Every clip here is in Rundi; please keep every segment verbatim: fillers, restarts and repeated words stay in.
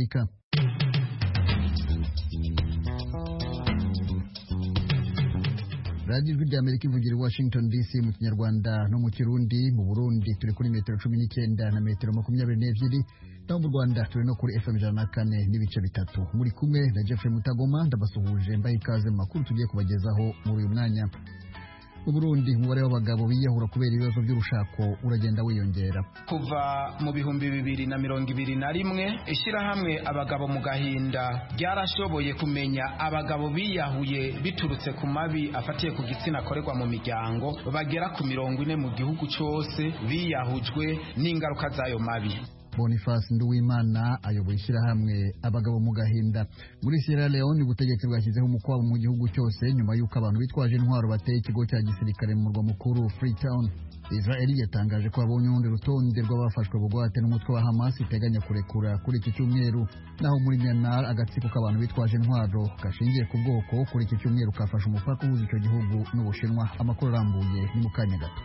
Amerika. Radio Ijwi ry'Amerika ivugira i Washington D C mu Kinyarwanda no mu Kirundi. Mu Burundi turi kuri metero cumi n'icyenda na metero makumyabiri n'ebyiri, naho mu Rwanda turi no kuri F M ijana na kane n'ibice bitatu. Muri kumwe na Jeffrey Mutagoma, ndabasuhuje mbaye ikaze mu makuru tugiye kubagezaho muri uyu mwanya. Mu Burundi umubare w'abagabo biyahura kubera ibibazo by'urushako uragenda wiyongera. Kuva mu bihumbi bibiri na mirongo ibiri na rimwe ishyirahamwe abagabo mu gahinda ryarashoboye kumenya abagabo biyahuye biturutse ku mabi afatiye ku gitsina akorerwa mu miryango bagera ku mirongo ine mu gihugu cyose biyahujwe n'ingaruka z'ayo mabi. Boniface Nduwimana ayoboye ishyirahamwe abagabo mu gahinda. Muri Sierra Leone ubutegetsi bwashyizeho umukwabo mu gihugu cyose nyuma y'uko abantu bitwaje intwaro bateye ikigo cya gisirikare mu murwa mukuru Freetown. Israel yatangaje ko abonye urundi rutonde rw'abafashwe bugwate n'umutwe wa Hamas iteganya kurekura kuri iki cyumweru. Naho muri Myanmar agatsiko k'abantu bitwaje intwaro gashingiye ku bwoko kuri iki cyumweru kafashe umupaka uhuza icyo gihugu n'Ubushinwa. Amakuru arambuye ni mu kanya gato.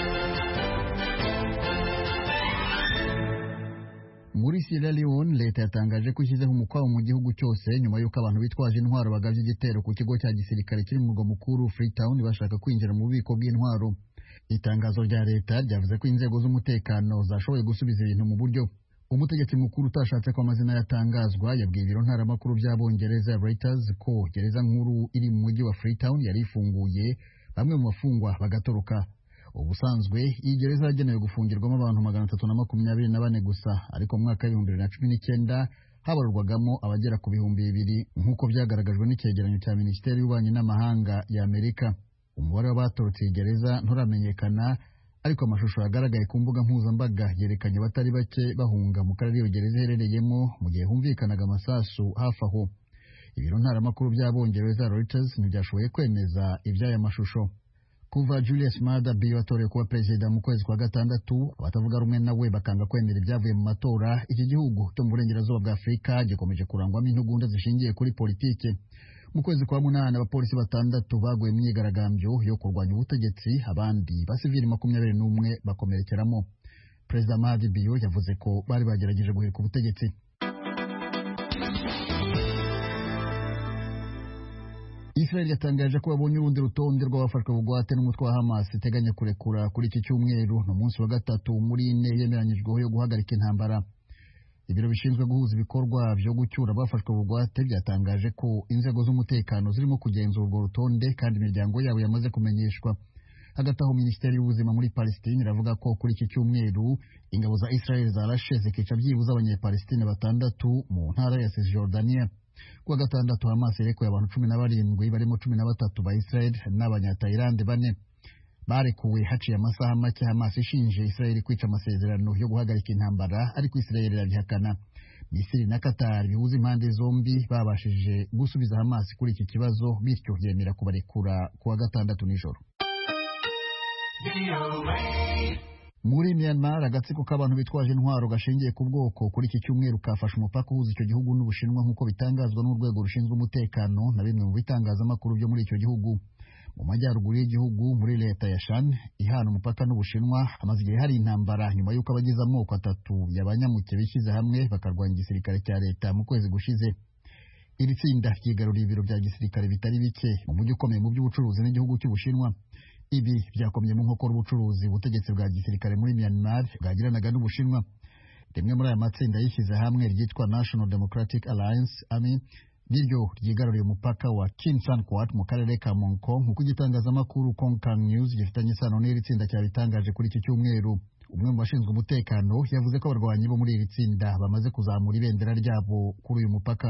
Muri Sierra Leone leta yatangaje ko ishyizeho umukwabo mu gihugu cyose nyuma y'uko abantu bitwaje intwaro bagavye igitero ku kigo cya gisirikare kiri mu murwa mukuru Freetown bashaka kwinjira mu bubiko bw'intwaro. Itangazo rya leta ryavuze ko inzego z'umutekano zashoboye gusubiza ibintu mu buryo. Umutegetsi mukuru utashatse ko amazina yatangazwa yabwiye ibiro ntaramakuru by'Abongereza Reuters ko gereza nkuru iri mu mujyi wa Freetown yari ifunguye, bamwe mu bafungwa bagatoroka. Ubusanzwe iyi gereza yagenewe gufungirwamo abantu magana atatu na makumyabiri na bane gusa, ariko mu mwaka w'ibihumbi bibiri na cumi n'icyenda habarurwagamo abagera ku bihumbi bibiri nk'uko byagaragajwe n'icyegeranyo cya Minisiteri y'Ububanyi n'Amahanga ya Amerika. Umubare w'abatorotse iyi gereza nturamenyekana, ariko amashusho yagaragaye ku mbuga mpuzambaga yerekanye batari bake bahunga mu karere iyo gereza iherereyemo mu gihe humvikanaga amasasu hafi aho. Ibiro ntaramakuru by'Abongereza Reuters ntibyashoboye kwemeza iby'aya mashusho. Kuva Julius Maada Bio atorewe kuba perezida mu kwezi kwa gatandatu, abatavuga rumwe nawe bakanga kwemera ibyavuye mu matora, iki gihugu cyo mu burengerazuba bwa Afurika gikomeje kurangwamo intugunda zishingiye kuri politike. Mu kwezi kwa munani abapolisi batandatu baguye mu myigaragambyo yo kurwanya ubutegetsi, abandi basivili makumyabiri n'umwe bakomerekeramo. Perezida Maada Bio yavuze ko bari bagerageje guhirika ubutegetsi. Israel yatangaje ko babonye urundi rutonde rw'abafashwe bugwate n'umutwe wa Hamas iteganya kurekura kuri iki cyumweru no munsi wa gatatu muri ine yemeranyijweho yo guhagarika intambara. Ibiro bishinzwe guhuza ibikorwa byo gucyura abafashwe bugwate byatangaje ko inzego z'umutekano zirimo kugenzura urwo rutonde kandi imiryango yabo yamaze kumenyeshwa. Hagati aho Minisiteri y'Ubuzima muri Palestine iravuga ko kuri iki cyumweru ingabo za Israel zarashe zikica byibuze abanyepalestine batandatu mu ntara ya Cisjordania. Kuwa gatandatu Hamas irekuye abantu cumi na barindwi barimo cumi na batatu ba Israel n'abanyatayilande bane. Barekuwe haciye amasaha make Hamas ishinje Israel kwica amasezerano yo guhagarika intambara, ariko Israel irabihakana. Misiri na Qatar bihuza impande zombi babashije gusubiza Hamas kuri iki kibazo, bityo yemera kubarekura kuwa gatandatu nijoro. Muri Myanmar agatsiko k'abantu bitwaje intwaro gashingiye ku bwoko kuri iki cyumweru kafashe umupaka uhuza icyo gihugu n'Ubushinwa nk'uko bitangazwa n'urwego rushinzwe umutekano na bimwe mu bitangazamakuru byo muri icyo gihugu. Mu majyaruguru y'igihugu muri leta ya Shan ihana umupaka n'Ubushinwa hamaze igihe hari intambara nyuma y'uko abagize amoko atatu y'abanyamuke bishyize hamwe bakarwanya igisirikare cya leta mu kwezi gushize. Iri tsinda ryigaruriye ibiro bya gisirikare bitari bike mu mujyi ukomeye mu by'ubucuruzi n'igihugu cy'Ubushinwa. Ibi byakomye mu nkokora ubucuruzi ubutegetsi bwa gisirikare muri Myanmar bwagiranaga n'Ubushinwa. Rimwe muri aya matsinda yishyize hamwe ryitwa National Democratic Alliance Army niryo ryigaruriye umupaka wa Kim San Kwat mu karere ka Mongkong, nk'uko igitangazamakuru Kongkang News gifitanye isano n'iri tsinda cyabitangaje kuri iki cyumweru. Umwe mu bashinzwe umutekano yavuze ko abarwanyi bo muri iri tsinda bamaze kuzamura ibendera ryabo kuri uyu mupaka.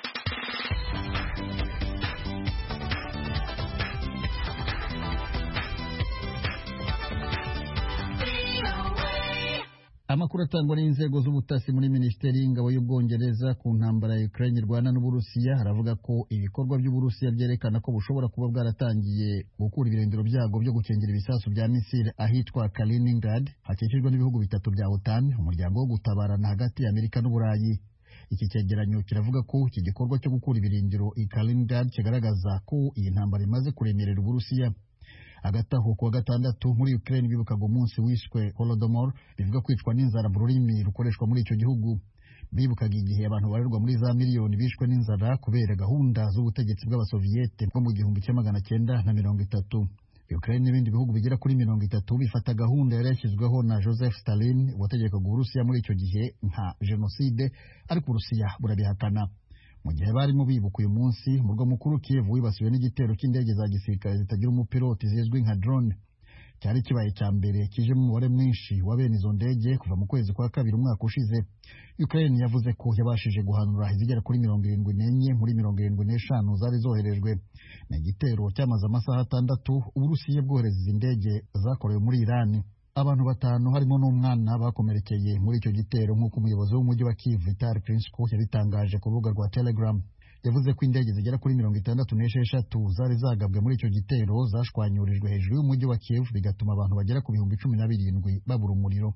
Amakuru atangwa n'inzego z'ubutasi muri Minisiteri y'Ingabo y'Ubwongereza ku ntambara ya Ukraine irwana n'Uburusiya haravuga ko ibikorwa by'Uburusiya byerekana ko bushobora kuba bwaratangiye gukura ibirindiro byago byo gukingira ibisasu bya misile ahitwa Kaliningrad, hakikijwe n'ibihugu bitatu bya OTAN, umuryango wo gutabarana hagati ya Amerika n'Uburayi. Iki cyegeranyo kiravuga ko iki gikorwa cyo gukura ibirindiro i Kaliningrad kigaragaza ko iyi ntambara imaze kuremerera Uburusiya. Agataho kuwa gatandatu muri Ukraine bibukaga umunsi wiswe Holodomor, bivuga kwicwa n'inzara mu rurimi rukoreshwa muri icyo gihugu. bibukaga igihe abantu barerwa muri za miliyoni bishwe n'inzara kubera gahunda z'ubutegetsi bw'abasoviyete bwo mu gihumbi kimwe magana cyenda na mirongo itatu. Ukraine n'ibindi bihugu bigera kuri mirongo itatu bifata gahunda yari yashyizweho na Joseph Stalin wategekaga Uburusiya muri icyo gihe nka jenoside, ariko Uburusiya burabihakana. Mu gihe barimo bibuka uyu munsi, umurwa mukuru Kiev wibasiwe n'igitero cy'indege za gisirikare zitagira umupiloti zizwi nka drone. Cyari kibaye cya mbere kijemo umubare mwinshi wa bene izo ndege kuva mu kwezi kwa kabiri umwaka ushize. Ukraine yavuze ko yabashije guhanura izigera kuri mirongo irindwi n'enye muri mirongo irindwi n'eshanu zari zoherejwe. Ni igitero cyamaze amasaha atandatu Uburusiya bwohereza izi ndege zakorewe muri Iran. Abantu batanu harimo n'umwana bakomerekeye muri icyo gitero, nk'uko umuyobozi w'umujyi wa Kiev Vitali Klitschko yabitangaje ku rubuga rwa Telegram. Yavuze ko indege zigera kuri mirongo itandatu n'esheshatu zari zagabwe muri icyo gitero zashwanyurijwe hejuru y'umujyi wa Kiev, bigatuma abantu bagera ku bihumbi cumi na birindwi babura umuriro.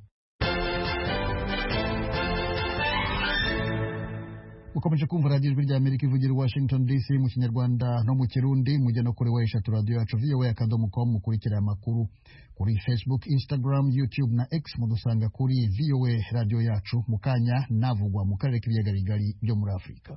Ukomeje kumva radiyo ijwi rya Amerika ivugira i Washington D C mu Kinyarwanda no mu Kirundi. Mujye no kuri weshatu radiyo yacu V O A akadomo com mukurikira amakuru kuri Facebook, Instagram, YouTube na X. Mudusanga kuri V O A radiyo yacu. Mu kanya navugwa mu karere k'ibiyaga bigari byo muri Afurika.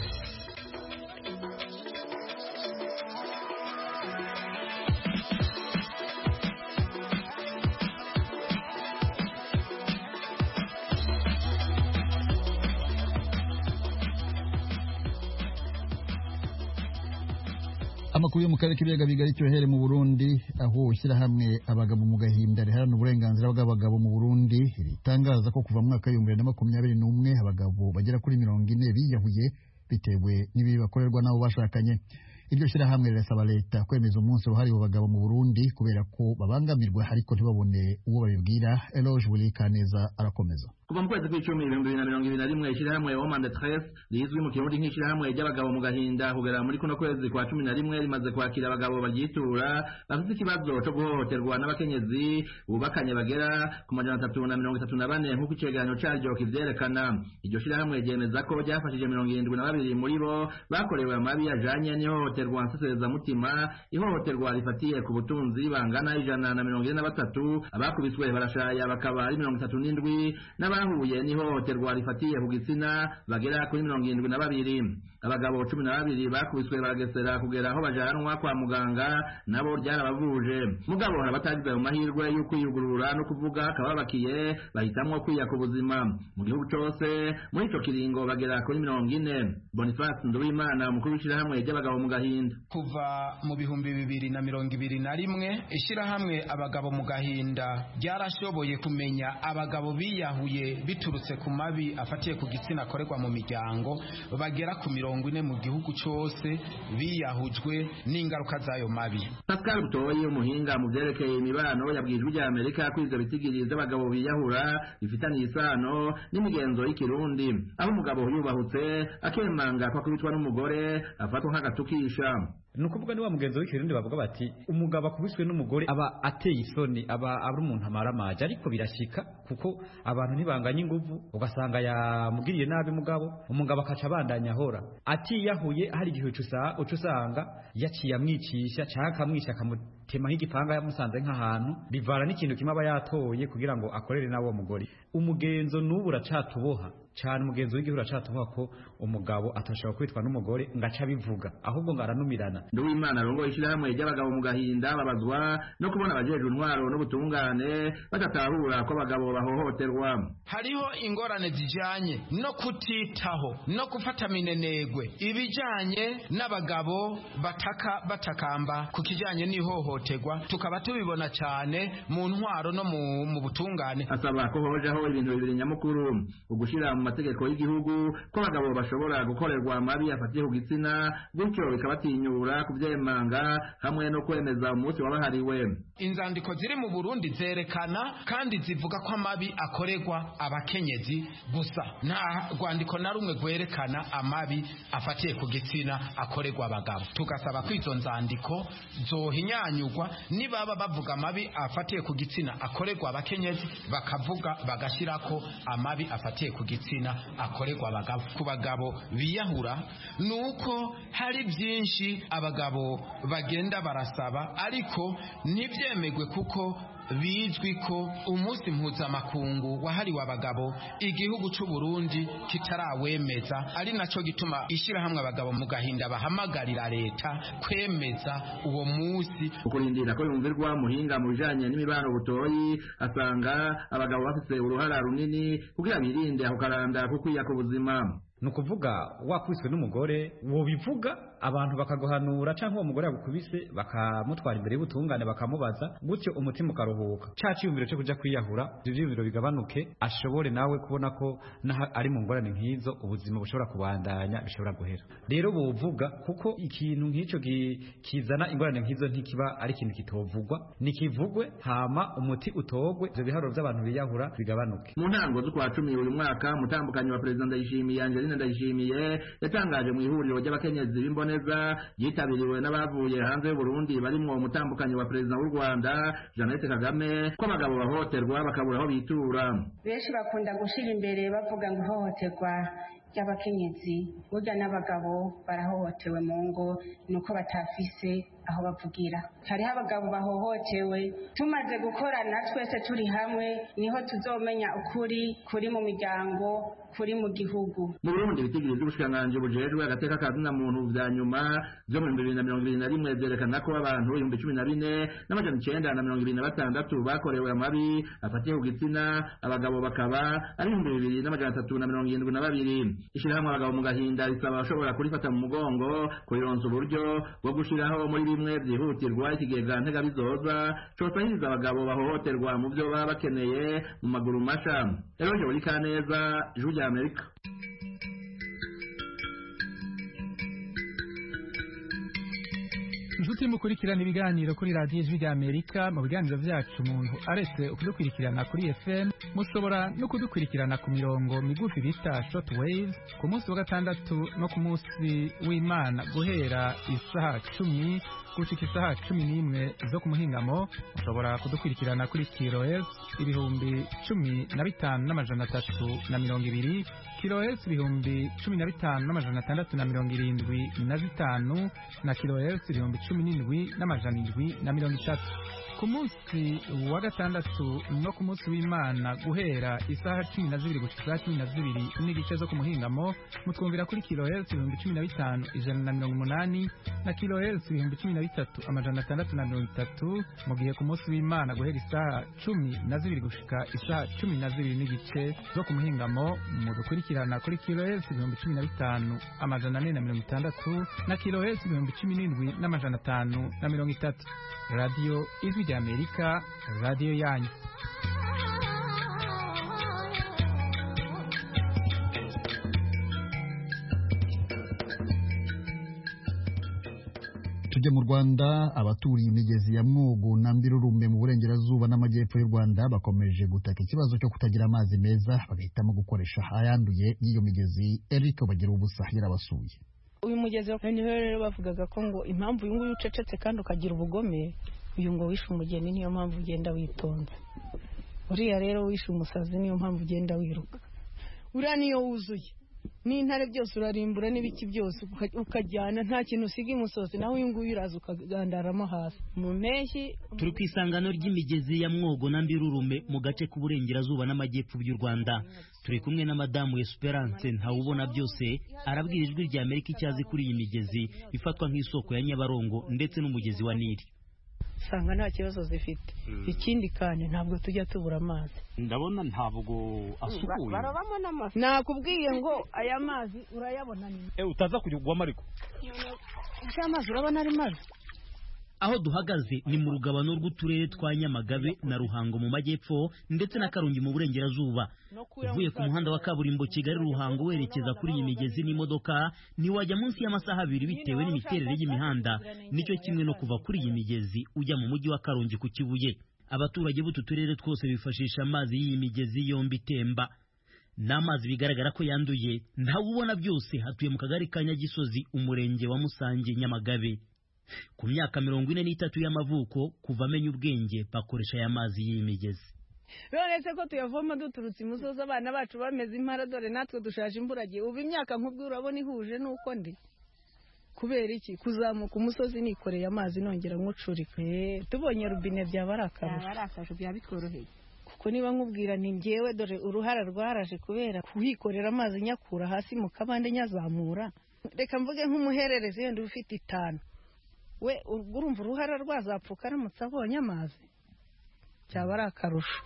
Amakuru yo mu karere k'ibiyaga bigari cyohere mu Burundi, aho ishyirahamwe abagabo mu gahinda riharanira uburenganzira bw'abagabo mu Burundi ritangaza ko kuva mu mwaka w'ibihumbi bibiri na makumyabiri n'umwe abagabo bagera kuri mirongo ine biyahuye bitewe n'ibibi bakorerwa n'abo bashakanye. Iryo shyirahamwe rirasaba leta kwemeza umunsi wahariwe abagabo mu Burundi kubera ko babangamirwa ariko ntibabone uwo babibwira. Eloge Burikaneza arakomeza. Kuva mu kwezi kw'icumi ibihumbi bibiri na mirongo ibiri na rimwe ishyirahamwe Women de Tres rizwi mu Kirundi nk'ishyirahamwe ry'abagabo mu gahinda kugera muri kuno kwezi kwa cumi na rimwe rimaze kwakira abagabo baryitura bafite ikibazo cyo guhohoterwa n'abakenyezi bubakanye bagera ku majana atatu na mirongo itatu na bane nk'uko icegeranyo caryo kivyerekana. Iryo shyirahamwe ryemeza ko ryafashije mirongo irindwi na babiri muri bo bakorewe amabi ajanye n'ihohoterwa nseserezamutima, ihohoterwa rifatiye ku butunzi bangana ijana na mirongo ine na batatu, abakubiswe barashaya bakaba ari mirongo itatu n'indwi, n'abahuye n'ihohoterwa rifatiye ku gitsina bagera kuri mirongo irindwi na babiri. Abagabo cumi na babiri bakubiswe baragesera kugera aho bajanwa kwa muganga, nabo ryarabavuje. Mugabo harabatagize mu mahirwe yo kwiyugurura no kuvuga kababakiye bahitamwo kwiyaka ubuzima. Mu gihugu cyose muri ico kiringo bagera kuri mirongo ine. Boniface Nduwimana, umukuru w'ishyirahamwe ry'abagabo mu gahinda. Kuva mu bihumbi bibiri na mirongo ibiri na rimwe ishyirahamwe abagabo mu gahinda ryarashoboye kumenya abagabo biyahuye biturutse ku mabi afatiye ku gitsina akorerwa mu miryango bagera ku mirongo ine mu gihugu cyose biyahujwe n'ingaruka z'ayo mabi. Pascal Butoyi, umuhinga mu byerekeye imibano, yabwijwe rya Amerika ko ivyo bitigiriza abagabo biyahura bifitaniye isano n'imigenzo y'ikirundi, aho umugabo yubahutse akemanga ko akubitwa n'umugore afatwa nk'agatukisha. Nukuvuga ni wa mugenzo w'ikirundi bavuga bati umugabo akubiswe n'umugore aba ateye isoni, aba ari umuntu amaramaje, ariko birashika kuko abantu ntibanganya inguvu, ugasanga yamugiriye nabi mugabo, umugabo akaca abandanya ahora atiyahuye. Hari igihe uca usanga yaciye amwicisha cyangwa akamwisha akamutema nk'igipanga yamusanze nk'ahantu, bivana n'ikintu kimwe aba yatoye kugira ngo akorere nawo mugore. Umugenzo n'ubu uracatuboha cyane, umugenzo w'igihura catuboha ko umugabo atashobora kwitwa n'umugore ngaca bivuga, ahubwo ngaranumirana. Nduwimana rongo ishyirahamwe ry'abagabo mu gahinda babazwa no kubona abajejwe intwaro n'ubutungane batatahura ko abagabo bahohoterwa. Hariho ingorane zijanye no kutitaho no gufata minenegwe ibijanye n'abagabo bataka batakamba ku kijanye n'ihohoterwa, tukaba tubibona cyane mu ntwaro no mu, mu butungane. Asaba ko hojaho ibintu bibiri nyamukuru: ugushira mu mategeko y'igihugu ko abagabo bashobora gukorerwa amabi afatiye ku gitsina, gutyo bikabatinyura kubyemanga, hamwe no kwemeza umunsi wabahariwe. Inzandiko ziri mu Burundi zerekana kandi zivuga ko amabi akorerwa abakenyezi gusa, nta rwandiko na rumwe rwerekana amabi afatiye ku gitsina akorerwa abagabo. Tugasaba ko izo nzandiko zohinyanyurwa, nibaba bavuga amabi afatiye ku gitsina akorerwa abakenyezi bakavuga bagashirako amabi afatiye ku gitsina akorerwa abagabo. Ku bagabo biyahura nuko hari byinshi abagabo bagenda barasaba ariko ntibyemegwe kuko bizwi ko umunsi mpuzamakungu wahariwe abagabo igihugu c'u Burundi kitarawemeza, ari naco gituma ishirahamwe abagabo mu gahinda bahamagarira leta kwemeza uwo munsi. Ukurindira ko yumvirwa muhinga mu bijanye n'imibano butoyi asanga abagabo bafise uruhara runini kugira birinde aho karanda kukwiya ku buzima. Nukuvuga wakwiswe n'umugore wo bivuga abantu bakaguhanura canke uwo mugore yagukubise bakamutwara imbere y'ubutungane bakamubaza, gutyo umutima ukaruhuka, ca ciyumviro cyo kuja kwiyahura ivyo vyumviro bigabanuke, ashobore nawe kubona ko ari mu ngorane nk'izo ubuzima bushobora kubandanya, bishobora guhera. Rero bovuga kuko ikintu nk'ico kizana ingorane nk'izo ntikiba ari ikintu kitovugwa, nikivugwe hama umuti utogwe, ivyo biharuro by'abantu biyahura bigabanuke. Mu ntango z'ukwa cumi uyu mwaka mutambukanyi wa President Ndayishimiye Angeline Ndayishimiye yatangaje mu ihuriro ry'abakenyezi b'imboneza yitabiriwe n'abavuye hanze y'u Burundi barimwo umutambukanyi wa President w'u Rwanda Jeannette Kagame ko abagabo bahohoterwa bakabura aho bitura. Benshi bakunda gushira imbere bavuga ngo ihohoterwa ry'abakenyezi burya n'abagabo barahohotewe mu ngo nuko batafise aho bavugira. Hariho abagabo bahohotewe, tumaze gukorana twese turi hamwe niho tuzomenya ukuri kuri mu miryango, kuri mu gihugu. Mu Burundi ibitigiri by'ubushikiranganji bujejwe agateka ka zina muntu vya nyuma vyo mu bibiri na mirongo ibiri na rimwe vyerekana ko abantu ibihumbi cumi na bine n'amajana icenda na mirongo ibiri na batandatu bakorewe amabi afatiye ku gitsina, abagabo bakaba ari ibihumbi bibiri n'amajana atatu na mirongo irindwi na babiri. Ishirahamwe abagabo mu gahinda risaba abashobora kurifata mu mugongo kurironsa uburyo bwo gushiraho muri bimwe vyihutirwa ikigega ntegabizoza cosahiriza abagabo bahohoterwa mu vyo baba bakeneye mu maguru masha. Eronje buri kaneza Ijwi rya Amerika. Inshuti mukurikirana ibiganiro kuri radiyo Ijwi rya Amerika, mu biganiro vyacu umuntu aretse ukudukurikirana kuri F M mushobora no kudukurikirana ku mirongo migufi bita short waves ku munsi wa gatandatu no ku munsi w'Imana guhera isaha cumi gushika isaha cumi n'imwe zo ku muhingamo. Mushobora kudukurikirana kuri kilohertz ibihumbi cumi na bitanu n'amajana atatu na mirongo ibiri, kilohertz ibihumbi cumi na bitanu n'amajana atandatu na mirongo irindwi na zitanu na kilohertz ibihumbi cumi n'indwi n'amajana indwi na mirongo itatu. Ku munsi wa gatandatu no ku munsi w'Imana guhera isaha cumi na zibiri gushika isaha cumi na zibiri n'igice zo ku muhingamo mutwumvira kuri kilohertz ibihumbi cumi na bitanu ijana na mirongo umunani na kilohertz ibihumbi cumi na bitatu amajana atandatu na mirongo itatu, mu gihe ku munsi w'Imana guhera isaha cumi na zibiri gushika isaha cumi na zibiri n'igice zo ku muhingamo mudukurikirana kuri kilohertz ibihumbi cumi na bitanu amajana ane na mirongo itandatu na kilohertz ibihumbi cumi n'indwi n'amajana atanu na mirongo itatu. Radio Ijwi rya Amerika, radio yanyu. Tujye mu Rwanda, abaturiye imigezi ya Mwogo na Mbirurume mu burengerazuba n'amajyepfo y'u Rwanda bakomeje gutaka ikibazo cyo kutagira amazi meza, bagahitamo gukoresha ayanduye y'iyo migezi. Eric bagira ubusa yarabasuye. Uyu mugezi niho rero bavugaga ko ngo impamvu uyu nguyu ucecetse kandi ukagira ubugome, uyu ngo wishe umugeni niyo mpamvu ugenda witonda, uriya rero wishe umusazi niyo mpamvu ugenda wiruka, uriya niyo wuzuye n'intare byose urarimbura n'ibiki byose ukajyana nta kintu usiga imusozi, naho uyu nguyu uraza ukagandaramo hasi. Mu mpeshyi turi ku isangano ry'imigezi ya Mwogo na Mbirurume mu gace k'uburengerazuba n'amajyepfo by'u Rwanda. Turi kumwe na Madamu Esperance Ntawubona byose, arabwira Ijwi rya Amerika icyazi kuri iyi migezi ifatwa nk'isoko ya Nyabarongo ndetse n'umugezi wa Nili. Sanga nta kibazo zifite. Mm. Ikindi kandi ntabwo tujya tubura amazi. Ndabona ntabwo asukuye. Barabamo n'amazi. Nakubwiye ngo aya mazi urayabona ni. Eh utaza kujya mariko. Aya mazi urabona ari mazi. Aho duhagaze ni mu rugabano rw'uturere twa Nyamagabe na Ruhango mu majyepfo ndetse na Karongi mu burengerazuba. Uvuye ku muhanda wa kaburimbo Kigali Ruhango werekeza kuri iyi migezi n'imodoka ntiwajya munsi y'amasaha abiri bitewe n'imiterere y'imihanda, nicyo kimwe no kuva kuri iyi migezi ujya mu mujyi wa Karongi ku Kibuye. Abaturage b'utu turere twose bifashisha amazi y'iyi migezi yombi itemba. N'amazi bigaragara ko yanduye. Ntawubona byose hatuye mu kagari ka Nyagisozi umurenge wa Musange Nyamagabe. Ku myaka mirongo ine n'itatu y'amavuko kuva amenya ubwenge bakoresha aya mazi y'imigezi. Biroretse ko tuyavoma duturutse imusozi, abana bacu bameze impara, dore natwe dushaje imburagihe. Ubu imyaka nk'ubwo urabona ihuje nuko ndi kubera iki kuzamuka umusozi nikoreye amazi nongera nkucurika tubonye rubine byaba ari akarusho byaba bitworoheye kuko niba nkubwira ni njyewe dore uruhara rwaraje kubera kuhikorera amazi nyakura hasi mu kabande nyazamura reka mvuge nk'umuhererezi wenda ufite itanu we urumva uruhara rwazapfuka aramutse abonye amazi byaba ari akarusho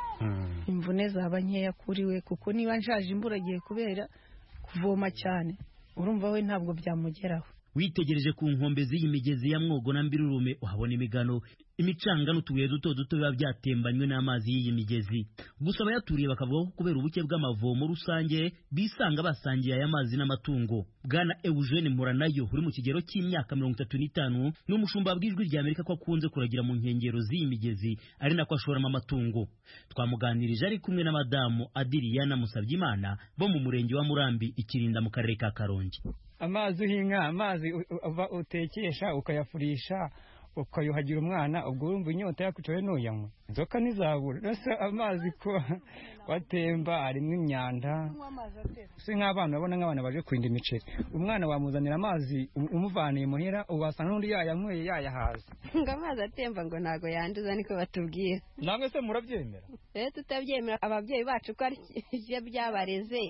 imvune zaba nkeya kuri we kuko niba nshaje imburagiye kubera kuvoma cyane urumva we ntabwo byamugeraho. Witegereje ku nkombe z'iyi migezi ya Mwogo na Mbirurume uhabona imigano imicanga n'utubuye duto duto biba byatembanywe n'amazi y'iyi migezi. Gusa abayaturiye bakavuga ko kubera ubuke bw'amavomo rusange bisanga basangiye aya mazi n'amatungo. Bwana Eugene Muranayo uri mu kigero cy'imyaka mirongo itatu n'itanu n'umushumba bw'ijwi rya Amerika ko akunze kuragira mu nkengero z'iyi migezi ari nako ashoramo amatungo. Twamuganirije ari kumwe na madamu Adiriana Musabyimana bo mu murenge wa Murambi Ikirinda mu karere ka Karongi. Amazi uhinga amazi utekesha ukayafurisha ukayuhagira umwana ubwo urumva inyota yakucoye nuyanywa inzoka nizabura rase amazi ko watemba arimo imyanda si nk'abana babona nk'abana baje kwinda imiceri umwana wamuzanira amazi umuvaniye muhira ubasanga n'undi yayanyweye yayahaza ngo amazi atemba ngo ntago yanduza niko batubwira namwe se murabyemera rero tutabyemera ababyeyi bacu ko ari byabareze.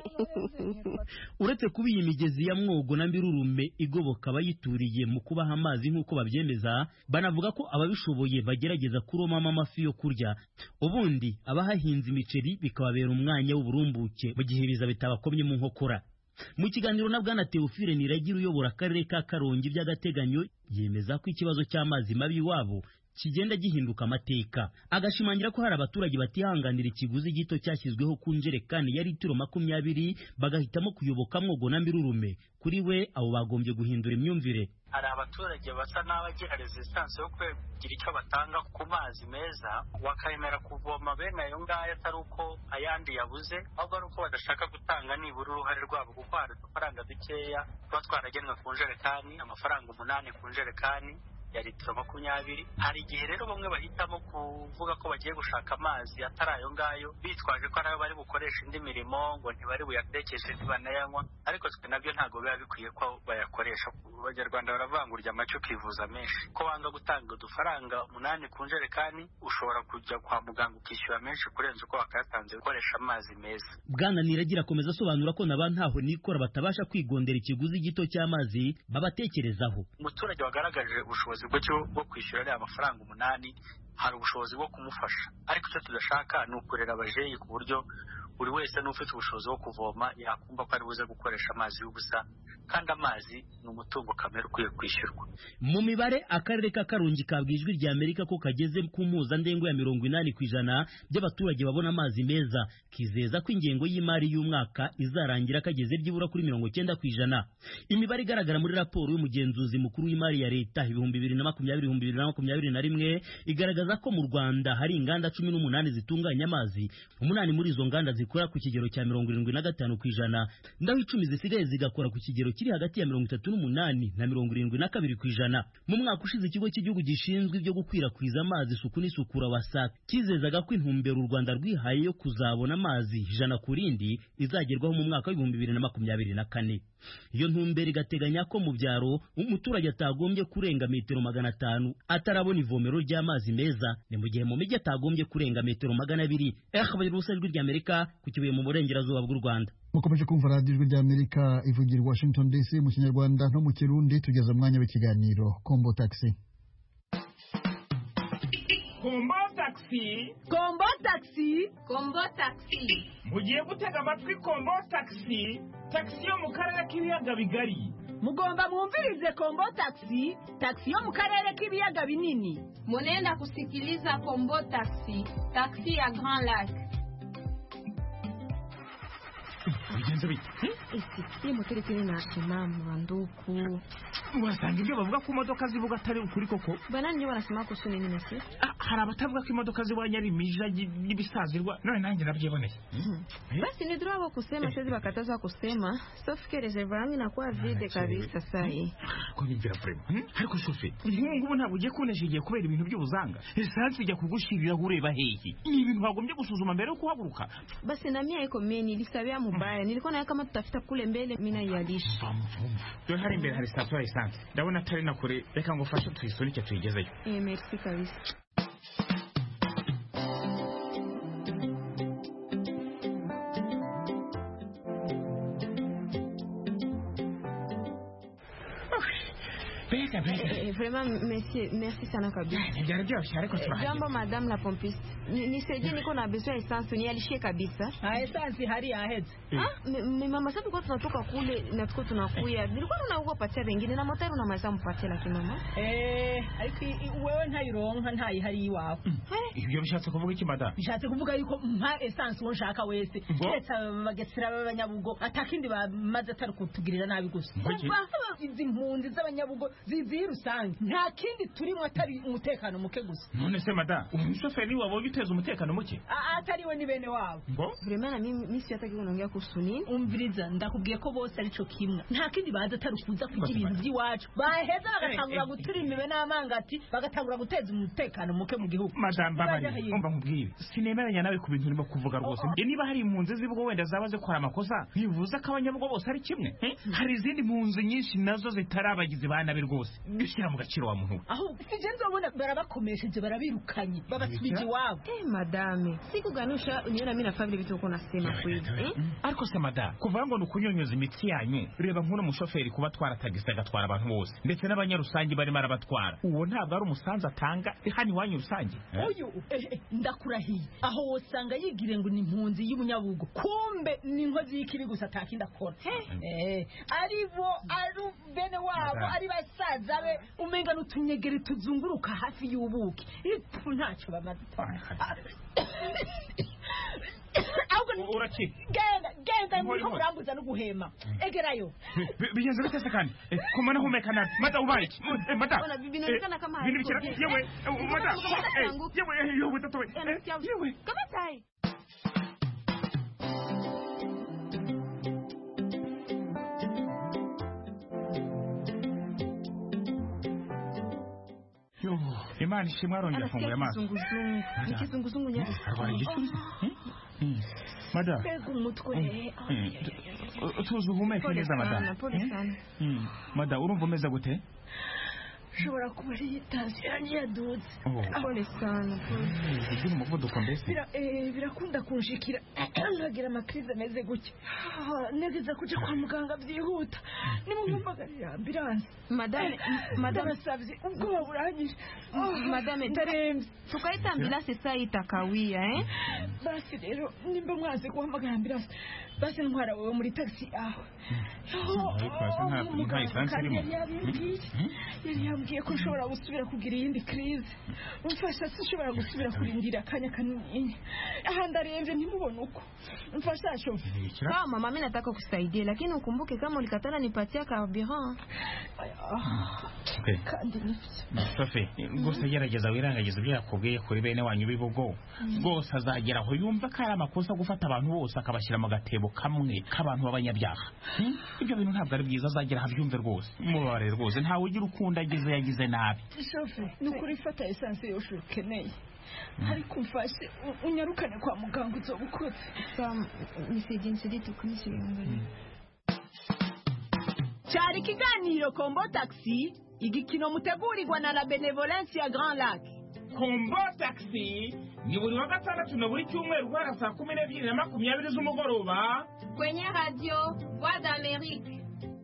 Uretse kuba iyi migezi ya Mwogo na Mbirurume igoboka abayituriye mu kubaha amazi nk'uko babyemeza banavuga ko ababishoboye bagerageza kuromamo amafi yo kurya ubundi abahahinze imiceri bikababera umwanya w'uburumbuke mu gihe biza bitabakomye mu nkokora. Mu kiganiro na Bwana Theophile Niragira uyobora akarere ka Karongi by'agateganyo yemeza ko ikibazo cy'amazi mabi wabo kigenda gihinduka amateka agashimangira ko hari abaturage batihanganira ikiguzi gito cyashyizweho ku njerekani ya litiro makumyabiri bagahitamo kuyoboka Mwogo na Mbirurume. Kuri we abo bagombye guhindura imyumvire. Hari abaturage basa n'abagira resistance yo kugira icyo batanga ku mazi meza wakayemera kuvoma bene ayo ngayo atari uko ayandi yabuze ahubwo ari uko badashaka gutanga nibura uruhare rwabo kuko hari udufaranga dukeya tuba twaragenwe ku njerekani amafaranga umunani ku njerekani ya litiro makumyabiri. Hari igihe rero bamwe bahitamo kuvuga ko bagiye gushaka amazi atari ayo ngayo bitwaje ko arayo bari bukoresha indi mirimo ngo ntibari buyatekeshe ntibanayanywa ariko twe nabyo ntabwo biba bikwiye ko bayakoresha. Abanyarwanda baravangurira amaco kivuza menshi ko banga gutanga udufaranga umunani ku njerekani ushobora kujya kwa muganga ukishyura menshi kurenza uko wakayatanze gukoresha amazi meza. Bwana Niragira akomeza asobanura ko naba ntaho nikora batabasha kwigondera ikiguzi gito cy'amazi babatekerezaho. Umuturage wagaragaje ubushobozi bwo kwishyura ari amafaranga umunani hari ubushobozi bwo kumufasha ariko icyo tudashaka ni ukurera abajeyi ku buryo buri wese n'ufite ubushobozi bwo kuvoma yakumva ko ari buze gukoresha amazi y'ubusa kandi amazi ni umutungo kamere ukwiye kwishyurwa. Mu mibare akarere ka Karongi kabwijwe rya Amerika ko kageze ku mpuzandengo ya mirongo inani ku ijana by'abaturage babona amazi meza kizeza ko ingengo y'imari y'umwaka izarangira kageze byibura kuri mirongo icyenda ku ijana. Imibare igaragara muri raporo y'umugenzuzi mukuru w'imari ya leta ibihumbi bibiri na makumyabiri ibihumbi bibiri na makumyabiri na rimwe igaragaza ko mu Rwanda hari inganda cumi n'umunani zitunganya amazi umunani muri izo nganda zikora ku kigero cya mirongo irindwi na gatanu ku ijana ndaho icumi zisigaye zigakora ku kigero kiri hagati ya mirongo itatu n'umunani na mirongo irindwi na kabiri ku ijana. Mu mwaka ushize ikigo cy'igihugu gishinzwe ibyo gukwirakwiza amazi isuku n'isukura WASAC kizezaga ko intumbero u Rwanda rwihaye yo kuzabona amazi ijana ku rindi izagerwaho mu mwaka w'ibihumbi bibiri na makumyabiri na kane. Iyo ntumbero igateganya ko mu byaro umuturage atagombye kurenga metero magana atanu atarabona ivomero ry'amazi meza ni mu gihe mu mijyi atagombye kurenga metero magana abiri. Ehabari rusajwi rya Amerika ku kibuye mu burengerazuba bw'u Rwanda. Mukomeje kumva radio ijwi rya Amerika ivugira Washington D C mu Kinyarwanda no mu Kirundi tugeze umwanya w'ikiganiro Kombo Taxi. Kombo Taxi Kombo Taxi Kombo Taxi mugiye gutega amatwi Kombo Taxi taxi yo mu karere k'ibiyaga bigari. Mugomba mwumvirize Kombo Taxi taxi yo mu karere k'ibiyaga binini. Munenda kusikiliza Kombo Taxi taxi ya Grand Lac. Bigenze bite? Isi iyi moteri kiri nashima mwanduku. Wasanga ibyo bavuga ko imodoka zivuga atari ukuri koko. Bana niyo barasema ko suni nini se? Ah, hari abatavuga ko imodoka zibanye ari imijagi n'ibisazirwa. None nanjye nabyiboneye. Basi ni droit kusema sisi bakataza kusema sauf que reservoir inakuwa vide kabisa sai. Ko nibyo frame. Ariko shofe. Ngubu ntabwo ugiye kuneshigiye kubera ibintu by'ubuzanga. Essence ijya kugushirira ureba hehe. Ni ibintu bagombye gusuzuma mbere yo kuhaguruka. Basi na mimi iko meni lisabia mubaya. Nilikuwa na kama tutafuta kule mbele mimi na yalisha. Ndio hari mbere hari station esanse ndabona atari na kure reka ngo ufashe tuyisunike tuyigezeyo. Eh, merci kabisa. Bega bega. Eh, vraiment merci merci sana kabisa. Byari byoroshye ariko turahageze. Jambo madame la pompiste. Nisaidie niko na besoin essence ni alishie kabisa. Ah, essence hari aheze. Ah, me mama sasa tulikuwa tunatoka kule na tuko tunakuya. Nilikuwa naogopa patia wengine na motari unamaliza mpatie lakini mama. Eh, ariko wewe ntayironka ntayi hari iwawe. Ibyo bishatse kuvuga iki madame? Bishatse kuvuga yuko mpa essence wo nshaka wese. Keretse bagesira b'abanyabugo atakindi bamaze atari kutugirira nabi gusa. Izi mpunzi z'abanyabugo zizi rusange nta kindi turimo atari umutekano muke gusa. None se madame umushoferi wabo giteza umutekano muke? Atari we ni bene wabo. Vraiment na mimi mimi siyataki kunaongea kuhusu nini? Umviriza ndakubwiye ko bose arico kimwe. Nta kindi baza atari kuza kugira ibintu by'iwacu. Baheza bagatangura guturimibe n'amangati bagatangura guteza umutekano muke mu gihugu. Madame babari umva nkubwire sinemeranya nawe ku bintu urimo kuvuga rwose. Niba hari impunzi z'ibugo wenda zabaze gukora amakosa bivuze ko abanyabugo bose ari kimwe. Hari izindi mpunzi nyinshi nazo zitarabagize bana be rwose. Bishyira mu gaciro wa muntu. Aho sije nzobona barabakomesheje barabirukanye babasubije iwabo. Eh madame sikuganusha uniona mimi nafanya vitu uko nasema kweli eh? Ariko se madame kuvuga ngo nukunyonyoza imitsi yanyu reba nk'uno mushoferi kuba twara tagisi agatwara abantu bose ndetse n'abanyarusangi barimo arabatwara uwo ntabwo ari umusanzu atanga hano iwanyu rusange. Uyu ndakurahiye aho wosanga yigire ngo ni impunzi y'umunyabugo kumbe ni inkozi y'ikibi gusa atakinda akora. Eh aribo ari bene wabo ari basaza be umenga n'utunyegere tuzunguruka hafi y'ubuki ipfu ntacyo bamaze. Ahubwo uraki genda genda niko murambuza no guhema egerayo bigenze bite se kandi komana humeka nabi mata ubaye mata ona bibinekana kama hapo yewe mata yewe yewe tatowe yewe kama tai. Yo, Imana ishimwe arongera funguye amaso. Kizunguzungu. Ni kizunguzungu nyari. Arwaye igicuri. Madame. Pega umutwe. Tuzi uhumeke neza madame. Madame urumva umeze gute? Shobora kuba ari itansi yanjye yadutse. Pole sana. Ugira umuvuduko mbese. Eh birakunda kunshikira. Nkagira amakrize ameze gutya. Negeza kuja kwa muganga byihuta. Nimumbagarira ambulance. Madame madame savye ubwo burangije. Madame ndarembe. Tukaita ambulance saa itakawia eh? Basi rero nimba mwaze guhamagara ambulance. Basi ntwara wowe muri taxi aho. Yari yambwiye ko nshobora gusubira kugira iyindi crise. Umfasha sinshobora gusubira kurindira akanya kanini. Aha ndarembye ntimubone uko. Umfasha shofi. Kama mama mimi nataka kusaidia lakini ukumbuke kama ulikatana nipatia carburant. Okay. Sophie, gusa gerageza wirangagiza ibyo yakubwiye kuri bene wanyu bibugo. Gose azagera aho yumva ko ari amakosa gufata abantu bose akabashyira mu gatebo kamwe k'abantu b'abanyabyaha. Ibyo bintu ntabwo ari byiza azagera habyumve rwose. Mubare rwose ntawe ugira ukunda agize yagize nabi. Sophie, nukuri fata essence yo shukeneye. Ariko mfashe unyarukane kwa muganga uzobukutse. Sam, nisaidie nisaidie tukunishiringani. Cyari kiganiro Kombo Taxi, igikino mutegurirwa na la Benevolence ya Grand Lac. Kombo Taxi ni buri wa gatandatu na buri cyumweru guhera saa kumi n'ebyiri na makumyabiri z'umugoroba kwenye radio Voix d'Amérique.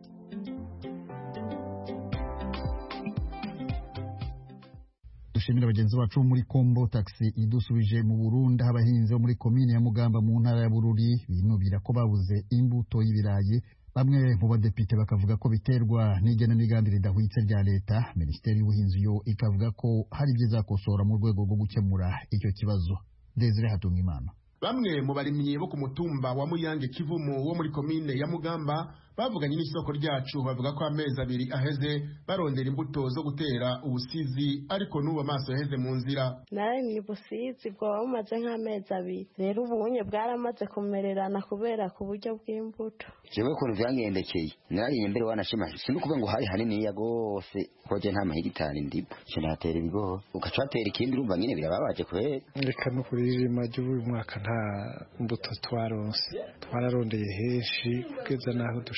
Dushimira bagenzi bacu muri Kombo Taxi idusubije mu Burundi abahinzi bo muri komine ya Mugamba mu ntara ya Bururi binubira ko babuze imbuto y'ibirayi. Bamwe mu badepite bakavuga ko biterwa n'igenamigambi ridahwitse rya leta. Minisiteri y'ubuhinzi yo ikavuga ko hari ibyo izakosora mu rwego rwo gukemura icyo kibazo. Desire Hatungimana. Bamwe mu barimyi bo ku mutumba wa Muyange Kivumu wo muri komine ya Mugamba bavuganye n'isoko ryacu bavuga ko amezi abiri aheze barondera imbuto zo gutera ubusizi ariko n'ubu amaso yaheze mu nzira. Narimye ubusizi bwo bumaze nk'amezi abiri rero ubunye bwaramaze kumererana kubera ku buryo bw'imbuto. Jewe ko vyangendekeye nariye mbere wanashima sinukuvuga ngo hari hanini ya gose koje nta mahigitari ndibo cyo natera ibigo ukacatera ikindi urumva nyine birababaje kwere. Reka no kuririma ry'uyu mwaka nta mbuto twaronse twararondeye henshi kugeza naho dushika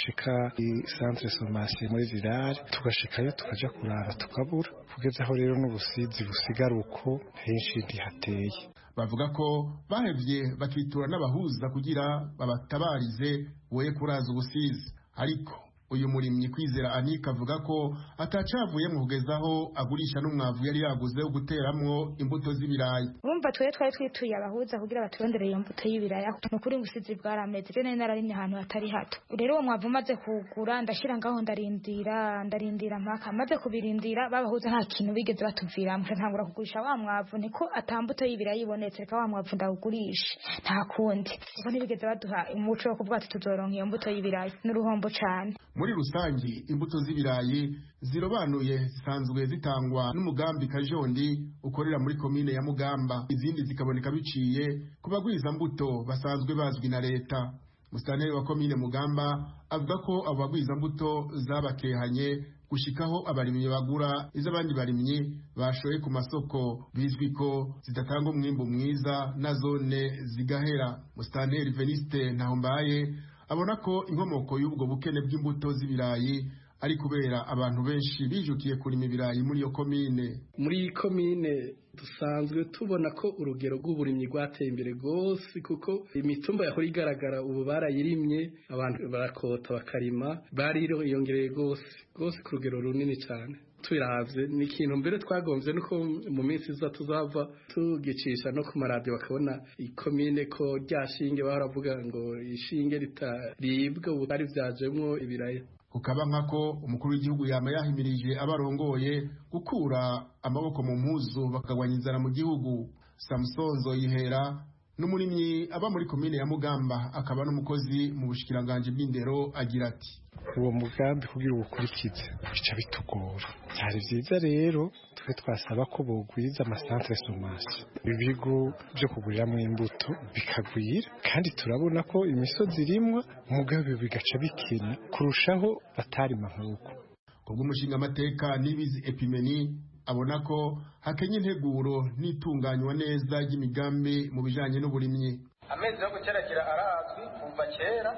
twashika i centre somation muri Virare tugashikayo tukaja kurara tukabura kugeza aho rero n'ubusizi busigara uko henshi ndihateye. Bavuga ko bahevye bakitura n'abahuza kugira babatabarize boye kuraza ubusizi, ariko uyu murimyi Kwizera Anika avuga ko atacavuye mu kugezaho agurisha n'umwavu yari yaguze wo guteramwo imbuto z'ibirayi. Urumva twe twari twituye abahuza kugira baturondere iyo mbuto y'ibiraya, nukuri ngusizi bwarameze rero nararimye ahantu hatari hato. Rero uwo mwavu maze kugura ndashira ngaho ndarindira ndarindira mpaka maze kubirindira babahuza nta kintu bigeze batuviramo, ntangura kugurisha wa mwavu niko atambuto y'ibirayi ibonetse reka wa mwavu ndagurisha nta kundi. Kuko ntibigeze baduha umuco wo kuvuga ati tuzoronka iyo mbuto y'ibirayi n'uruhombo cane. Muri rusangi imbuto z'ibirayi zirobanuye zisanzwe zitangwa n'umugambi Kajondi ukorera muri komine ya Mugamba, izindi zikaboneka biciye ku bagwiza mbuto basanzwe bazwi na leta. Musitanteri wa komine Mugamba avuga ko abo bagwiza mbuto zabakehanye gushikaho abarimyi bagura iz'abandi barimyi bashoye ku masoko bizwi ko zidatanga umwimbu mwiza na zone zigahera. Musitanteri Veniste Ntahombaye abona ko inkomoko y'ubwo bukene bw'imbuto z'ibirayi ari kubera abantu benshi bijukiye kurima ibirayi muri iyo komine. Muri iyi komine dusanzwe tubona ko urugero rw'uburimyi rwateye imbere gose, kuko imitumba yahora igaragara ubu barayirimye, abantu barakota bakarima, bariro iyongereye gose gose ku rugero runini cyane. Tubiravye ni ikintu mbere twagomvye nuko mu minsi iza tuzava tugicisha no ku maradiyo bakabona ikomine ko ryashinge baravuga ngo ishinge ritaribwa ubu ari vyajemwo ibiraya. Kukaba nkako umukuru w'igihugu yama yahimirije abarongoye gukura amaboko mu mpuzu bakagwanya inzara mu gihugu. Samson Zoyihera n'umurimyi aba muri komine ya Mugamba akaba n'umukozi mu bushikiranganje bw'indero agira ati uwo mugambi kugira ubukurikize bica bitugora. Cyari vyiza rero twe twasaba ko bogwiza amasantre somasi, ibigo byo kuguriramo imbuto bikagwira, kandi turabona ko imisozi irimwa mugabe bigaca bikena kurushaho batarima nk'uko. Kubw'umushinga amateka Nibizi Epimeni abona ko hakenye integuro n'itunganywa neza y'imigambi mu bijanye n'uburimyi. Amezi yo guteragira arazwi kuva kera,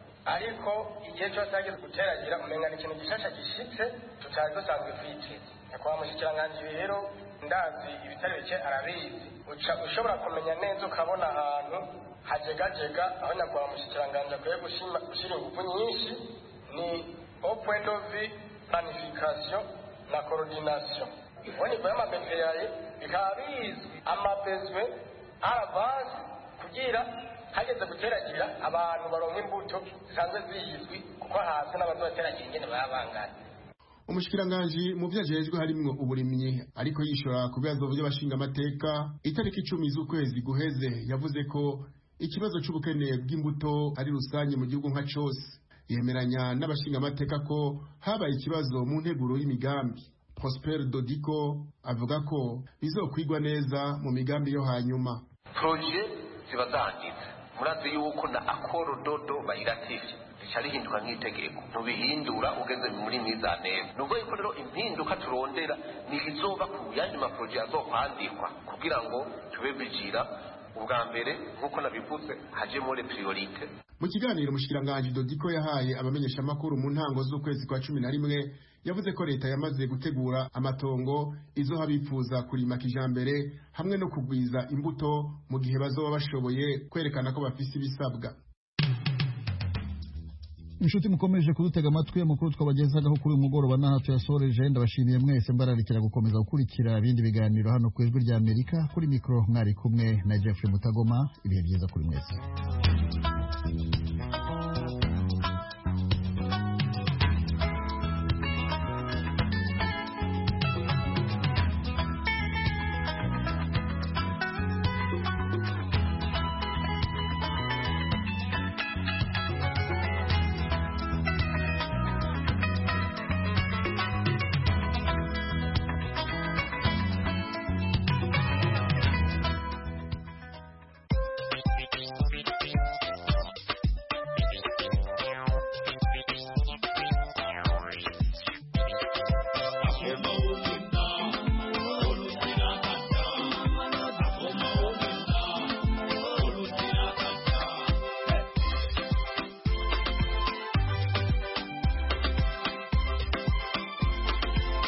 ariko igihe cyose hageze guteragira umenga ni ikintu gishasha gishitse tutari dusanzwe twiteze. Kwa mushikiranganje rero ndazi ibitari bike arabizi, uca ushobora kumenya neza ukabona ahantu hajegajega aho nyakwa mushikiranganje akwiye gushira ingufu nyinshi ni au point de vue planification na coordination. Woni kwa mabezwe yaye bikaba bizwi amabezwe aravance kugira hageze guteragira abantu baronka imbuto zisanzwe zizwi kuko hasi n'abazoteragira ingene babangana. Umushikiranganje mu vyajejwe harimwo uburimyi ariko yishora ku bibazo by'abashinga amateka itariki icumi z'ukwezi guheze yavuze ko ikibazo c'ubukene bw'imbuto ari rusange mu gihugu nka cose. Yemeranya n'abashinga amateka ko habaye ikibazo mu nteguro y'imigambi. Prosper Dodiko avuga ko bizokwigwa neza mu migambi yo hanyuma. Projet zibazanditse murazi yuko na akoro dodo bayiratifye rihinduka nk'itegeko ntubihindura ugeze muri mizanebo. Nubwo yuko rero impinduka turondera nikizoba ku yandi maproje azokwandikwa kugira ngo tube bijira ubwa mbere nkuko nabivuze haje muri priorite. Mu kiganiro mushikiranganje Dodiko yahaye abamenyesha makuru mu ntango z'ukwezi kwa cumi na rimwe yavuze ko leta yamaze gutegura amatongo izo habifuza kurima kijambere hamwe no kugwiza imbuto mu gihe bazoba bashoboye kwerekana ko bafise ibisabwa. Inshuti mukomeje kudutega amatwi amakuru twabagezagaho kuri uyu mugoroba n'aha tuyasoreje. Ndabashimiye mwese mbararikira gukomeza gukurikira ibindi biganiro hano ku Ijwi ry'Amerika. Kuri mikro mwari kumwe na Jeffrey Mutagoma. Ibihe byiza kuri mwese.